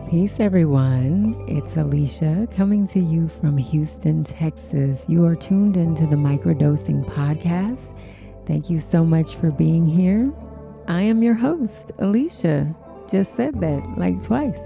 Peace, everyone. It's Alicia coming to you from Houston, Texas. You are tuned into the Microdosing Podcast. Thank you so much for being here. I am your host, Alicia. Just said that like twice.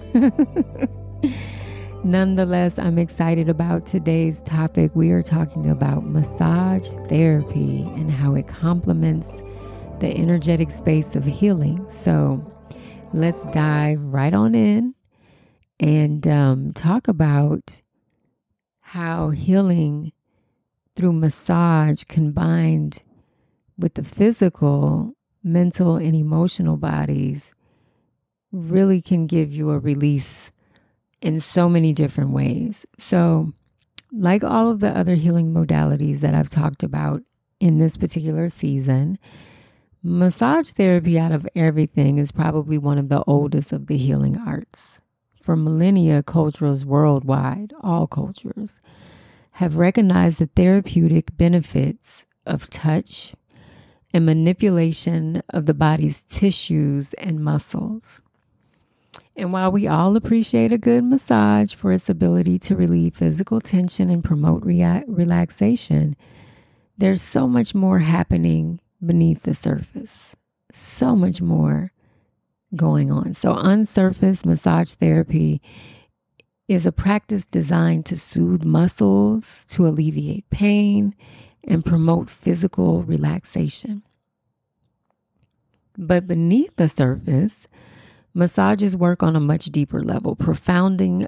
Nonetheless, I'm excited about today's topic. We are talking about massage therapy and how it complements the energetic space of healing. So let's dive right on in and talk about how healing through massage combined with the physical, mental, and emotional bodies really can give you a release in so many different ways. So, like all of the other healing modalities that I've talked about in this particular season, massage therapy out of everything is probably one of the oldest of the healing arts. For millennia, cultures worldwide, all cultures, have recognized the therapeutic benefits of touch and manipulation of the body's tissues and muscles. And while we all appreciate a good massage for its ability to relieve physical tension and promote relaxation, there's so much more happening beneath the surface. So much more going on. So on surface, massage therapy is a practice designed to soothe muscles, to alleviate pain, and promote physical relaxation. But beneath the surface, massages work on a much deeper level, profoundly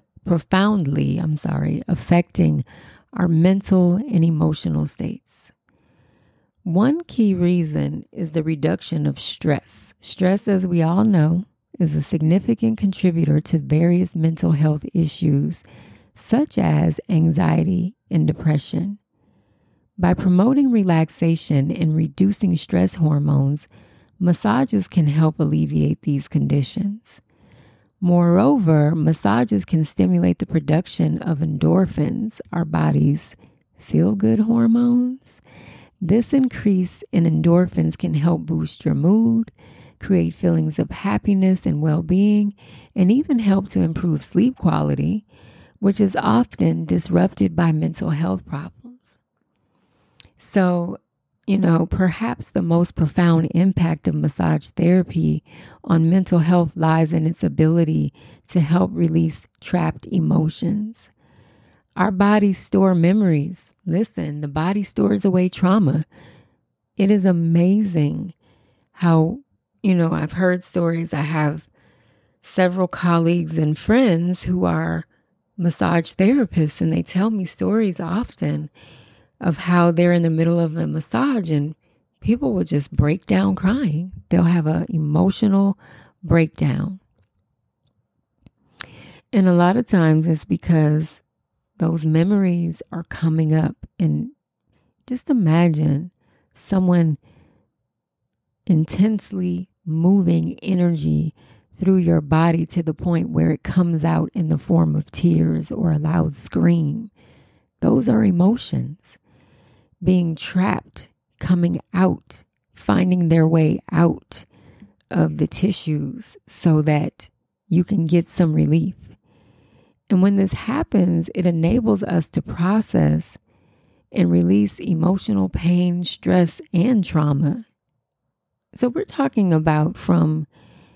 affecting our mental and emotional states. One key reason is the reduction of stress. Stress, as we all know, is a significant contributor to various mental health issues, such as anxiety and depression. By promoting relaxation and reducing stress hormones, massages can help alleviate these conditions. Moreover, massages can stimulate the production of endorphins, our body's feel-good hormones. This increase in endorphins can help boost your mood, create feelings of happiness and well-being, and even help to improve sleep quality, which is often disrupted by mental health problems. So, perhaps the most profound impact of massage therapy on mental health lies in its ability to help release trapped emotions. Our bodies store memories. Listen, the body stores away trauma. It is amazing how, I've heard stories. I have several colleagues and friends who are massage therapists, and they tell me stories often of how they're in the middle of a massage and people will just break down crying. They'll have an emotional breakdown. And a lot of times it's because those memories are coming up. And just imagine someone intensely moving energy through your body to the point where it comes out in the form of tears or a loud scream. Those are emotions being trapped, coming out, finding their way out of the tissues so that you can get some relief. And when this happens, it enables us to process and release emotional pain, stress, and trauma. So we're talking about from,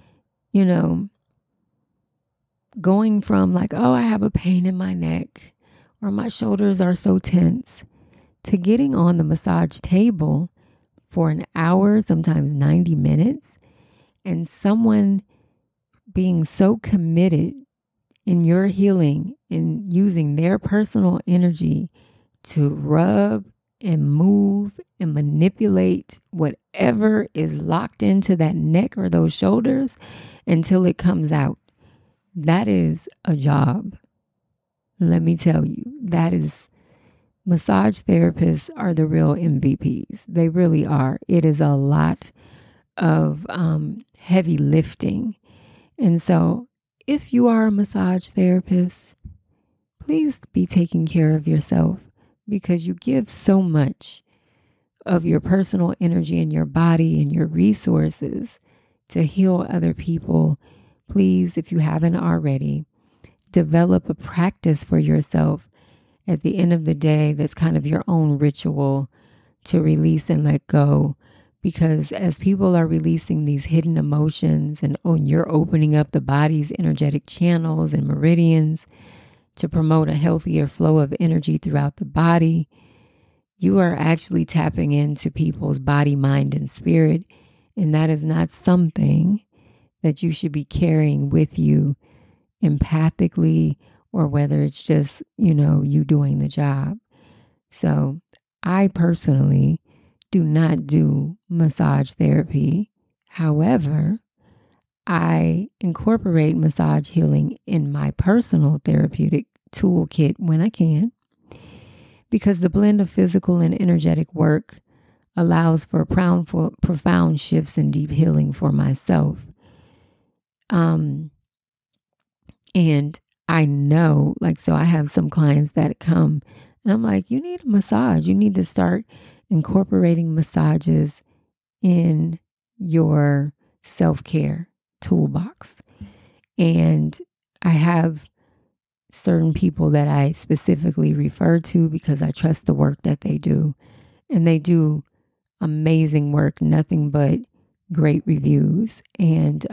going from like, oh, I have a pain in my neck or my shoulders are so tense, to getting on the massage table for an hour, sometimes 90 minutes, and someone being so committed in your healing and using their personal energy to rub and move and manipulate whatever is locked into that neck or those shoulders until it comes out. That is a job. Let me tell you, massage therapists are the real MVPs. They really are. It is a lot of heavy lifting. And so if you are a massage therapist, please be taking care of yourself because you give so much of your personal energy and your body and your resources to heal other people. please, if you haven't already, develop a practice for yourself at the end of the day that's kind of your own ritual to release and let go. Because as people are releasing these hidden emotions and you're opening up the body's energetic channels and meridians to promote a healthier flow of energy throughout the body, you are actually tapping into people's body, mind, and spirit. And that is not something that you should be carrying with you empathically, or whether it's just, you doing the job. So I personally do not do massage therapy. However, I incorporate massage healing in my personal therapeutic toolkit when I can, because the blend of physical and energetic work allows for profound shifts and deep healing for myself. And I know, so I have some clients that come and I'm like, you need a massage. You need to start incorporating massages in your self-care toolbox. And I have certain people that I specifically refer to because I trust the work that they do. And they do amazing work, nothing but great reviews. And,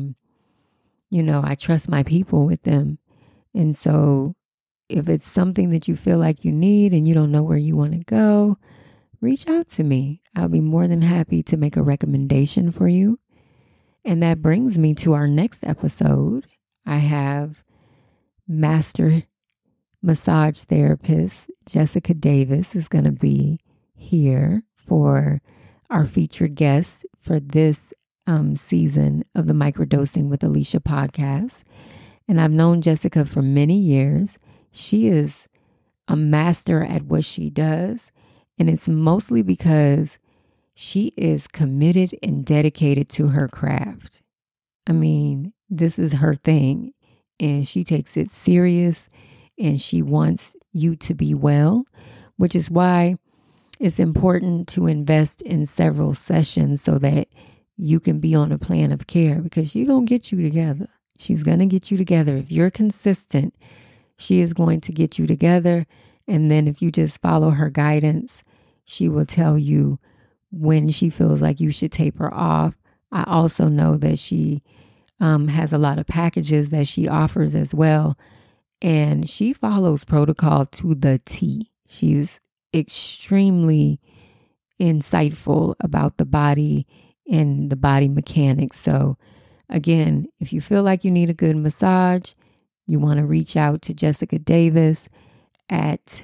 I trust my people with them. And so if it's something that you feel like you need and you don't know where you want to go, reach out to me. I'll be more than happy to make a recommendation for you. And that brings me to our next episode. I have master massage therapist Jessica Davis is going to be here for our featured guest for this season of the Microdosing with Alicia podcast. And I've known Jessica for many years. She is a master at what she does. And it's mostly because she is committed and dedicated to her craft. I mean, this is her thing. And she takes it serious. And she wants you to be well, which is why it's important to invest in several sessions so that you can be on a plan of care, because she's going to get you together. She's going to get you together. If you're consistent, she is going to get you together. And then if you just follow her guidance, she will tell you when she feels like you should taper off. I also know that she has a lot of packages that she offers as well. And she follows protocol to the T. She's extremely insightful about the body and the body mechanics. So again, if you feel like you need a good massage, you want to reach out to Jessica Davis at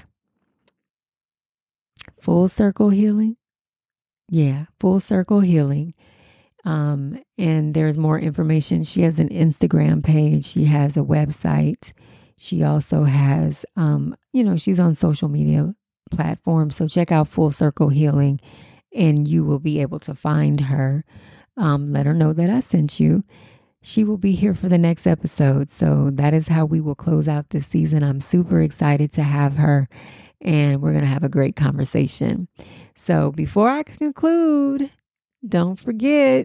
Full Circle Healing. Yeah, Full Circle Healing. And there's more information. She has an Instagram page. She has a website. She also has, she's on social media platforms. So check out Full Circle Healing and you will be able to find her. Let her know that I sent you. She will be here for the next episode. So that is how we will close out this season. I'm super excited to have her and we're going to have a great conversation. So before I conclude, don't forget,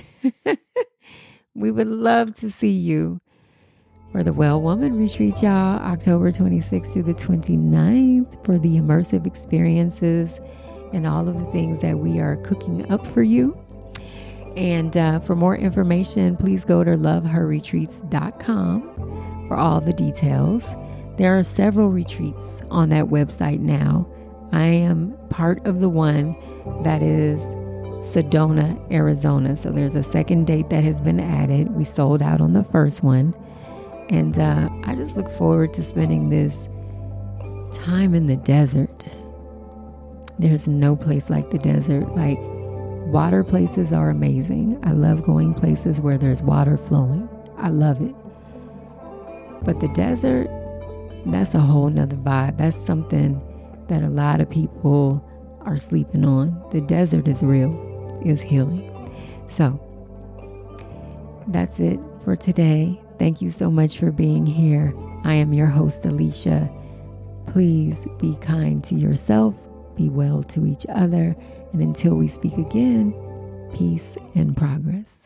we would love to see you for the Well Woman Retreat, y'all, October 26th through the 29th, for the immersive experiences and all of the things that we are cooking up for you. And for more information, please go to loveherretreats.com for all the details. There are several retreats on that website now. I am part of the one that is Sedona, Arizona. So there's a second date that has been added. We sold out on the first one. And I just look forward to spending this time in the desert. There's no place like the desert. Like, water places are amazing. I love going places where there's water flowing. I love it. But the desert, that's a whole nother vibe. That's something that a lot of people are sleeping on. The desert is real, is healing. So that's it for today. Thank you so much for being here. I am your host, Alicia. Please be kind to yourself, be well to each other, and until we speak again, peace and progress.